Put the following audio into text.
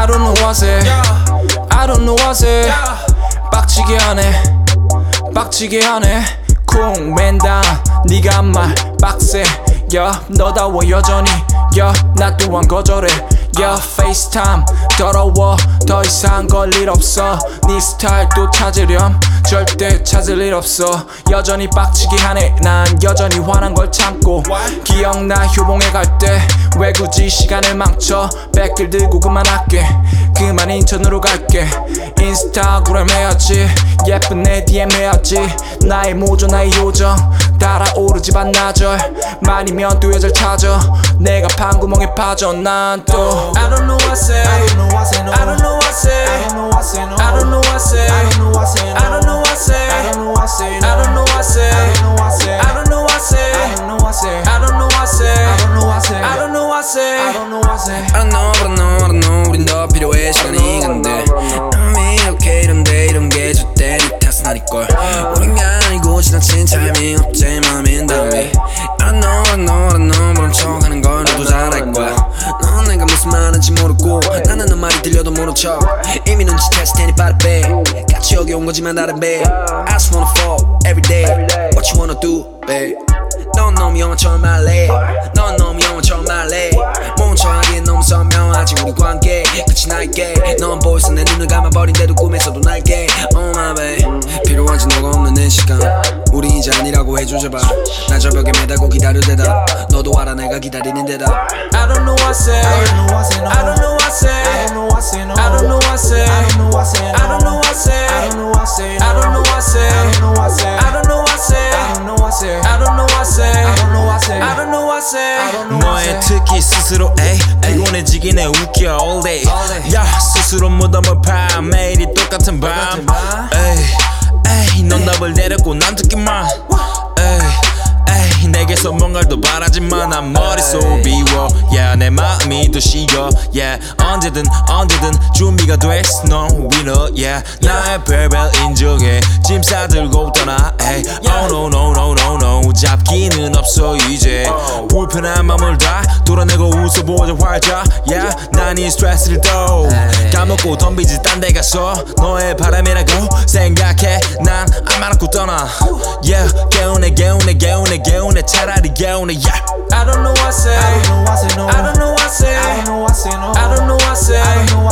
I don't know what's it I don't know what's it 빡치게 하네 빡치게 하네 쿵 맨다 네가 한 말 빡세 너다워 여전히 나 또한 거절해 FaceTime 더러워 더 이상 걸 일 없어 네 스타일 또 찾으렴 절대 찾을 일 없어 여전히 빡치게 하네 난 여전히 화난 걸 참고 기억나 효봉에 갈 때 왜 굳이 시간을 망쳐 백길 들고 그만할게 그만 인천으로 갈게 인스타그램 해야지 예쁜 내 DM 해야지 나의 모조 나의 요정 달아오르지 반나절 많이면 또 여절 찾아 내가 판구멍에 빠져 난 또 I don't know what's it I don't know what's it I don't know what's it I don't know what's it I don't know what's it I don't know what's it I don't know what's it I don't know what's it I don't know what's it I don't know what's it I don't know what's it I don't know what's it I don't know what's it I don't know what's it I don't know what's it I don't know but I know I don't know 우린 더 필요해 시간이 간대 이렇게 이런데 이런 게 좋대 네 탓은 아닐걸 우린 아니고 지나친 타이밍 없지 마음인 다음에 I don't know I don't know I don't know 모른 척 하는 걸 너도 잘 알 거야 넌 내가 무슨 말하는지 모르고 나는 너 말이 들려도 모른 척 이미 눈치챘을 테니 빨리 빼 같이 여기 온 거지만 다른 배 I just wanna fall every day What you wanna do babe 넌 너무 영화처럼 말해 넌 너무 영화처럼 말해 멍청하게 너무 선명하지 우리 관계 끝이 날게 넌 벌써 내 눈을 감아버린데도 꿈에서도 날게 Oh my babe 필요하지 너가 없는 내 시간 우리 이제 아니라고 해줘 제발 나 저벽에 매달고 기다려 대답 너도 알아 내가 기다리는 대답 I don't know what's it I don't know what's it I don't know what's it I don't know what's it I don't know what's it I don't know what's it I don't know what's it I don't know what's it I don't know what's it I don't know what's it I don't know what's it I don't know what's it I don't know what's it I don't know what's it I don't know what's it 너의 특기 스스로 에이 피곤해지긴 해 웃겨 all day 야 스스로 무덤을 파 매일이 똑같은 밤 에이 넌 답을 내렸고 난 듣기만 에이 내게서 뭔가를 더 바라지만 난 머릿속 비워 yeah 내 마음이 더 쉬어 yeah 언제든 준비가 됐어 no winner yeah 나의 별별 인정해 짐 싸들고 떠나 hey oh no no no no no 잡기는 없어 이제 불편한 맘을 다 돌아내고 웃어보자 활짝 yeah 난 이 스트레스를 또 까먹고 덤비지 딴 데 가서 너의 바람이라고 생각해 난 안 안고 떠나 yeah 개운해 차라리 개운해 yeah I don't know what's it I don't know what's it I don't know what's it I don't know what's it I don't know what's it